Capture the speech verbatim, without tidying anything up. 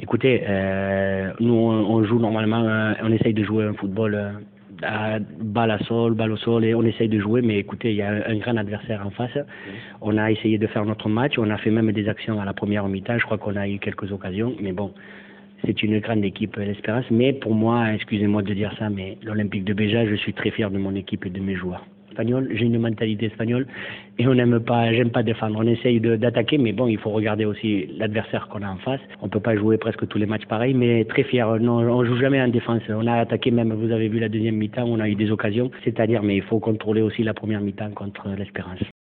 Écoutez, euh, nous on, on joue normalement, euh, on essaye de jouer un football euh, à balle à sol, balle au sol, et on essaye de jouer, mais écoutez, il y a un, un grand adversaire en face. On a essayé de faire notre match, on a fait même des actions à la première mi-temps, je crois qu'on a eu quelques occasions, mais bon, c'est une grande équipe, l'Espérance. Mais pour moi, excusez-moi de dire ça, mais l'Olympique de Béja, je suis très fier de mon équipe et de mes joueurs. Espagnol, j'ai une mentalité espagnole et on n'aime pas, j'aime pas défendre. On essaye de, d'attaquer, mais bon, il faut regarder aussi l'adversaire qu'on a en face. On peut pas jouer presque tous les matchs pareils, mais très fier. Non, on joue jamais en défense. On a attaqué même, vous avez vu la deuxième mi-temps, on a eu des occasions. C'est-à-dire, mais il faut contrôler aussi la première mi-temps contre l'Espérance.